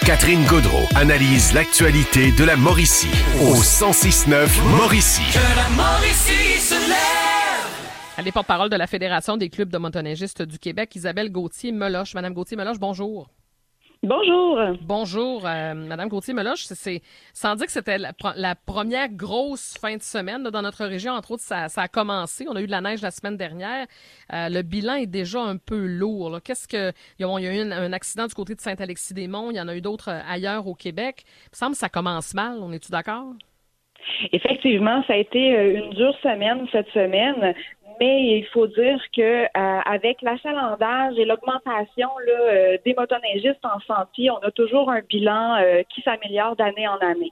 Catherine Gaudreault analyse l'actualité de la Mauricie au 106.9 Mauricie. Que la Mauricie se lève! Elle est porte-parole de la Fédération des clubs de motoneigistes du Québec, Isabelle Gauthier-Meloche. Madame Gauthier-Meloche, bonjour. Bonjour. Bonjour, Madame Gauthier-Meloche. Sans dire que c'était la première grosse fin de semaine là, dans notre région. Entre autres, ça a commencé. On a eu de la neige la semaine dernière. Le bilan est déjà un peu lourd. Là. Il y a eu un accident du côté de Saint-Alexis-des-Monts. Il y en a eu d'autres ailleurs au Québec. Il me semble que ça commence mal. On est-tu d'accord? Effectivement, ça a été une dure semaine cette semaine. Mais il faut dire que avec l'achalandage et l'augmentation des motoneigistes en sentier, on a toujours un bilan qui s'améliore d'année en année.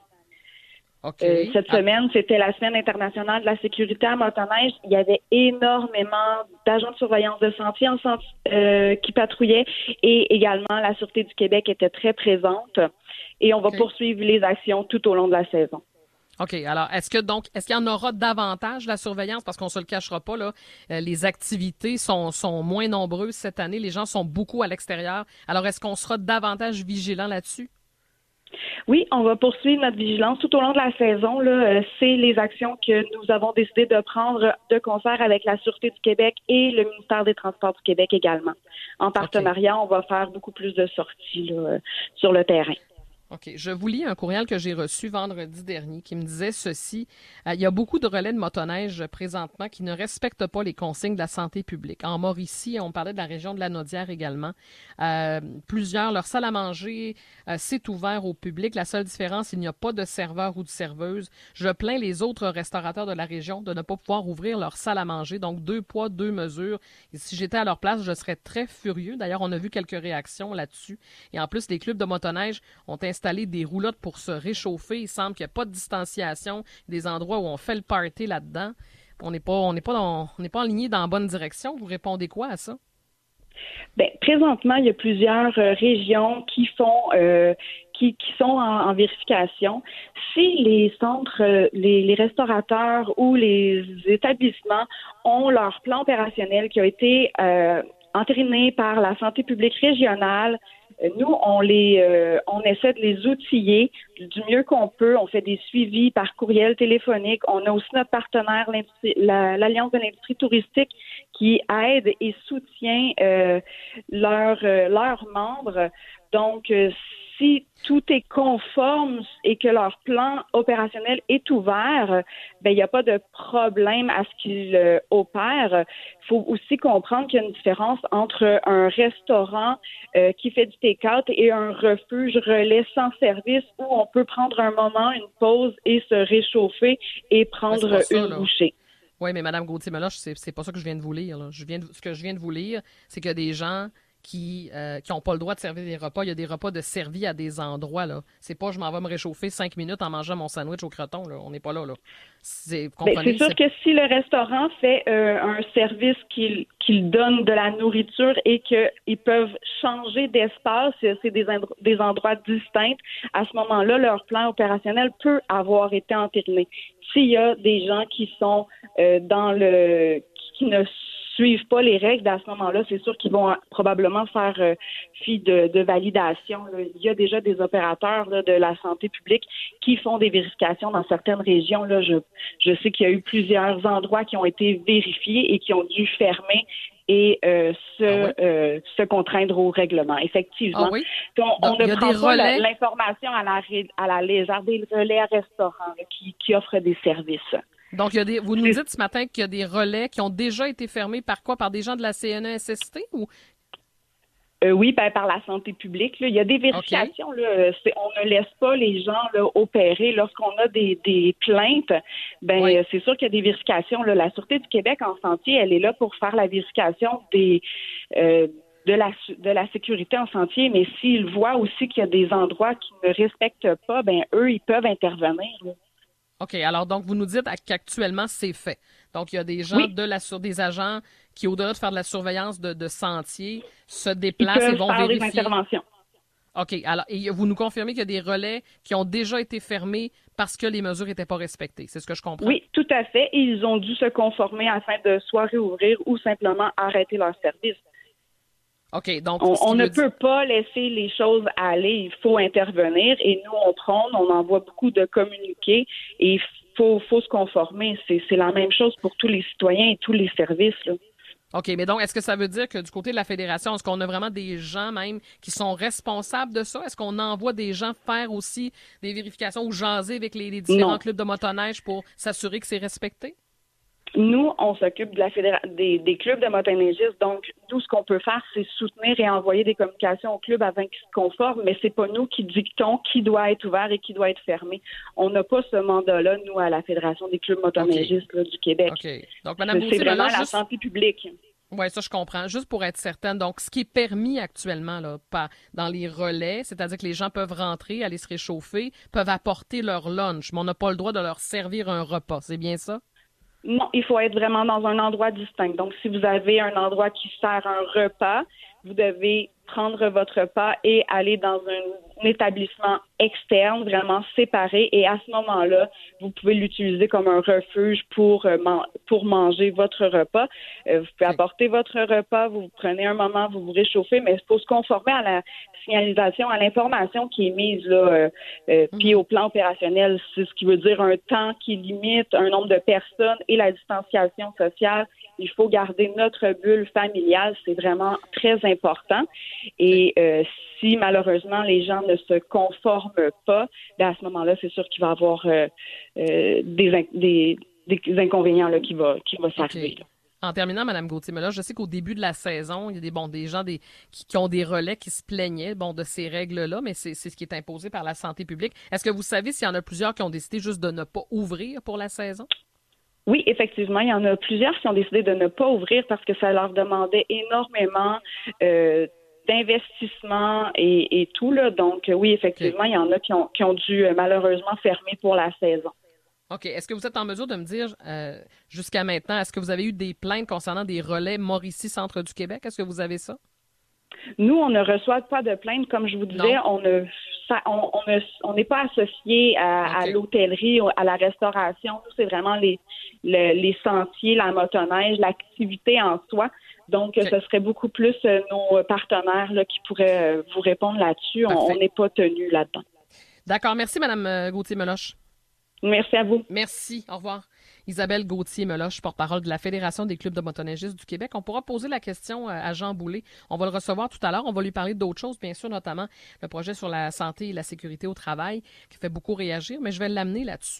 Okay. Cette semaine, c'était la Semaine internationale de la sécurité à motoneige. Il y avait énormément d'agents de surveillance de sentier qui patrouillaient et également la Sûreté du Québec était très présente. Et on va poursuivre les actions tout au long de la saison. OK. Alors, est-ce qu'il y en aura davantage la surveillance? Parce qu'on se le cachera pas, là. Les activités sont moins nombreuses cette année. Les gens sont beaucoup à l'extérieur. Alors, est-ce qu'on sera davantage vigilant là-dessus? Oui, on va poursuivre notre vigilance tout au long de la saison. C'est les actions que nous avons décidé de prendre de concert avec la Sûreté du Québec et le ministère des Transports du Québec également. En partenariat, on va faire beaucoup plus de sorties sur le terrain. OK. Je vous lis un courriel que j'ai reçu vendredi dernier qui me disait ceci. Il y a beaucoup de relais de motoneige présentement qui ne respectent pas les consignes de la santé publique. En Mauricie, on parlait de la région de la Naudière également. Plusieurs, leur salle à manger, c'est ouvert au public. La seule différence, il n'y a pas de serveur ou de serveuse. Je plains les autres restaurateurs de la région de ne pas pouvoir ouvrir leur salle à manger. Donc, 2 poids, 2 mesures. Et si j'étais à leur place, je serais très furieux. D'ailleurs, on a vu quelques réactions là-dessus. Et en plus, les clubs de motoneige ont installer des roulottes pour se réchauffer. Il semble qu'il n'y a pas de distanciation, des endroits où on fait le party là-dedans. On n'est pas aligné dans la bonne direction. Vous répondez quoi à ça? Bien, présentement, il y a plusieurs régions qui font qui sont en vérification. Si les centres, les restaurateurs ou les établissements ont leur plan opérationnel qui a été entériné par la santé publique régionale, nous, on essaie de les outiller du mieux qu'on peut. On fait des suivis par courriel téléphonique. On a aussi notre partenaire, l'Alliance de l'industrie touristique, qui aide et soutient leurs membres. Donc, si tout est conforme et que leur plan opérationnel est ouvert, ben il n'y a pas de problème à ce qu'ils opèrent. Il faut aussi comprendre qu'il y a une différence entre un restaurant qui fait du take-out et un refuge relais sans service où on peut prendre un moment, une pause et se réchauffer et prendre une bouchée. Oui, mais Mme Gauthier-Meloche, c'est pas ça que je viens de vous lire. Là. Ce que je viens de vous lire, c'est qu'il y a des gens qui n'ont pas le droit de servir des repas. Il y a des repas de servis à des endroits. Là. C'est pas je m'en vais me réchauffer 5 minutes en mangeant mon sandwich au croton. Là. On n'est pas là. C'est sûr que si le restaurant fait un service qu'il donne de la nourriture et qu'ils peuvent changer d'espace, c'est des endroits distincts, à ce moment-là, leur plan opérationnel peut avoir été entériné. S'il y a des gens qui sont qui ne suivent pas les règles, à ce moment-là, c'est sûr qu'ils vont probablement faire fi de validation. Là. Il y a déjà des opérateurs de la santé publique qui font des vérifications dans certaines régions. Là, je sais qu'il y a eu plusieurs endroits qui ont été vérifiés et qui ont dû fermer et se contraindre au règlement. Effectivement. Ah oui? On ne prend pas l'information à la légère, des relais à restaurants là, qui offrent des services. Donc, vous nous dites ce matin qu'il y a des relais qui ont déjà été fermés par quoi? Par des gens de la CNESST ou? Oui, par la santé publique. Là. Il y a des vérifications. Okay. Là. On ne laisse pas les gens opérer. Lorsqu'on a des plaintes, c'est sûr qu'il y a des vérifications. Là. La Sûreté du Québec en sentier, elle est là pour faire la vérification de la sécurité en sentier, mais s'ils voient aussi qu'il y a des endroits qui ne respectent pas, eux, ils peuvent intervenir. Là. OK. Alors, donc, vous nous dites qu'actuellement, c'est fait. Donc, il y a des gens des agents qui, au-delà de faire de la surveillance de sentiers, se déplacent et vont vérifier. Des interventions. OK. Alors, et vous nous confirmez qu'il y a des relais qui ont déjà été fermés parce que les mesures n'étaient pas respectées. C'est ce que je comprends? Oui, tout à fait. Et ils ont dû se conformer afin de soit réouvrir ou simplement arrêter leur service. OK, donc On ne peut pas laisser les choses aller, il faut intervenir et nous, on prône, on envoie beaucoup de communiqués et il faut se conformer. C'est la même chose pour tous les citoyens et tous les services, là. OK, mais donc, est-ce que ça veut dire que du côté de la Fédération, est-ce qu'on a vraiment des gens même qui sont responsables de ça? Est-ce qu'on envoie des gens faire aussi des vérifications ou jaser avec les différents clubs de motoneige pour s'assurer que c'est respecté? Nous, on s'occupe de des clubs de motoneigistes. Donc, nous, ce qu'on peut faire, c'est soutenir et envoyer des communications aux clubs afin qu'ils se conforment, mais c'est pas nous qui dictons qui doit être ouvert et qui doit être fermé. On n'a pas ce mandat-là, nous, à la Fédération des clubs motoneigistes du Québec. OK. Donc, Mme Gauthier, c'est vraiment la santé publique. Oui, ça, je comprends. Juste pour être certaine, donc, ce qui est permis actuellement là, dans les relais, c'est-à-dire que les gens peuvent rentrer, aller se réchauffer, peuvent apporter leur lunch, mais on n'a pas le droit de leur servir un repas. C'est bien ça? Non, il faut être vraiment dans un endroit distinct. Donc, si vous avez un endroit qui sert un repas, vous devez prendre votre repas et aller dans un établissement externe, vraiment séparé. Et à ce moment-là, vous pouvez l'utiliser comme un refuge pour manger votre repas. Vous pouvez apporter votre repas, vous prenez un moment, vous vous réchauffez, mais il faut se conformer à la signalisation, à l'information qui est mise là. Puis au plan opérationnel, c'est ce qui veut dire un temps qui limite un nombre de personnes et la distanciation sociale. Il faut garder notre bulle familiale, c'est vraiment très important. Et si malheureusement les gens ne se conforment pas, bien à ce moment-là, c'est sûr qu'il va y avoir des inconvénients là, qui va s'arriver. Okay. En terminant, Mme Gauthier-Meloche, je sais qu'au début de la saison, il y a des gens qui ont des relais qui se plaignaient de ces règles-là, mais c'est ce qui est imposé par la santé publique. Est-ce que vous savez s'il y en a plusieurs qui ont décidé juste de ne pas ouvrir pour la saison? Oui, effectivement, il y en a plusieurs qui ont décidé de ne pas ouvrir parce que ça leur demandait énormément d'investissement et tout, là. Donc, oui, effectivement, il y en a qui ont dû malheureusement fermer pour la saison. OK. Est-ce que vous êtes en mesure de me dire, jusqu'à maintenant, est-ce que vous avez eu des plaintes concernant des relais Mauricie Centre du Québec? Est-ce que vous avez ça? Nous, on ne reçoit pas de plaintes. Comme je vous disais, on n'est pas associé à l'hôtellerie, à la restauration. Nous, c'est vraiment les sentiers, la motoneige, l'activité en soi. Donc, ce serait beaucoup plus nos partenaires là, qui pourraient vous répondre là-dessus. On n'est pas tenu là-dedans. D'accord. Merci, Mme Gauthier-Meloche. Merci à vous. Merci. Au revoir. Isabelle Gauthier-Meloche, porte-parole de la Fédération des clubs de motoneigistes du Québec. On pourra poser la question à Jean Boulet. On va le recevoir tout à l'heure. On va lui parler d'autres choses, bien sûr, notamment le projet sur la santé et la sécurité au travail qui fait beaucoup réagir, mais je vais l'amener là-dessus.